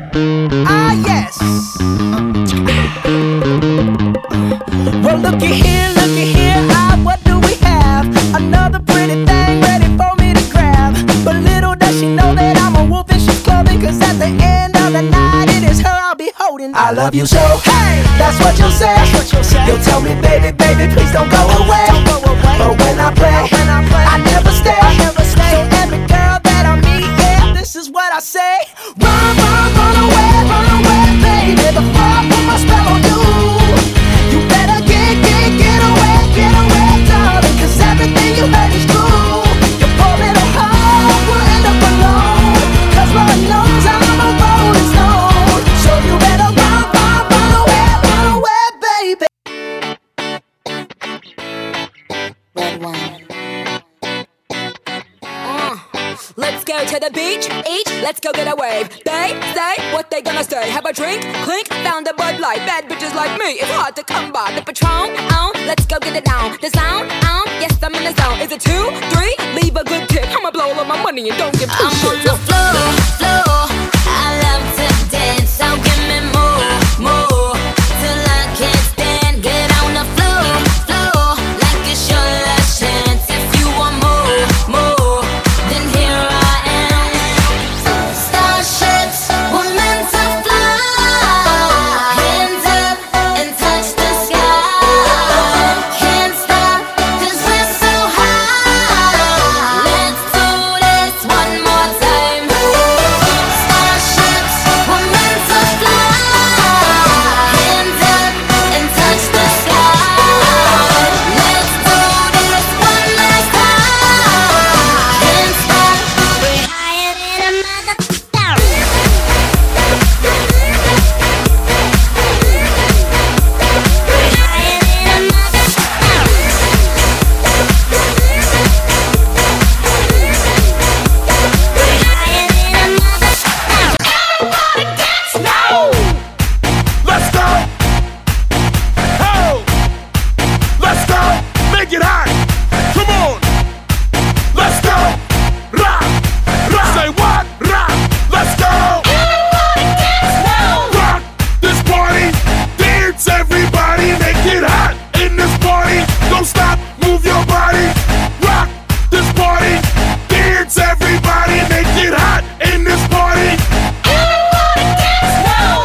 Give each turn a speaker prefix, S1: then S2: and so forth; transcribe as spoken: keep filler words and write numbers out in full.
S1: Ah, yes. Well, looky here, looky here. Ah, what do we have? Another pretty thing ready for me to grab. But little does she know that I'm a wolf in sheep's clothing. Cause at the end of the night, it is her I'll be holding. I love you so, hey, that's what you'll say. That's what you'll say. You'll tell me, baby, baby, please don't go away. Don't go away. But when I play, when I play, I never stay. I never stay. So every girl that I meet, yeah, this is what I say. Run, run, run away, run away, baby, before I put my spell on you. You better get, get, get away, get away, darling, cause everything you heard is true. Your poor little heart will end up alone, cause Lord knows I'm a rolling stone. So you better run, run, run away, run away, baby.
S2: Red wine. Uh, let's go to the beach, each, let's go get a wave. They say what they gonna say. Have a drink, clink, found a Bud Light. Bad bitches like me, it's hard to come by. The Patron, on, let's go get it down. The sound, on, yes I'm in the zone. Is it two, three? Leave a good tip. I'ma blow all of my money and don't give two
S3: I'm
S2: shits.
S3: on the floor, floor.